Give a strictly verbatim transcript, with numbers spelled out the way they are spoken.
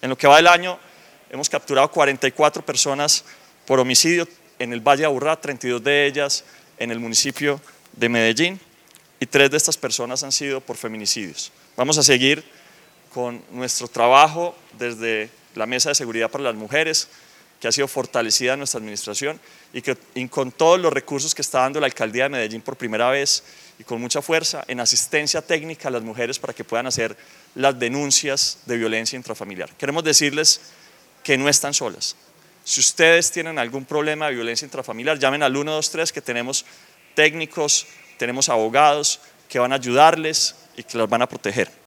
En lo que va del año hemos capturado cuarenta y cuatro personas por homicidio en el Valle de Aburrá, treinta y dos de ellas en el municipio de Medellín, y tres de estas personas han sido por feminicidios. Vamos a seguir con nuestro trabajo desde la Mesa de Seguridad para las Mujeres, que ha sido fortalecida en nuestra administración y, que, y con todos los recursos que está dando la Alcaldía de Medellín por primera vez y con mucha fuerza en asistencia técnica a las mujeres para que puedan hacer las denuncias de violencia intrafamiliar. Queremos decirles que no están solas. Si ustedes tienen algún problema de violencia intrafamiliar, llamen al uno dos tres, que tenemos técnicos, tenemos abogados que van a ayudarles y que las van a proteger.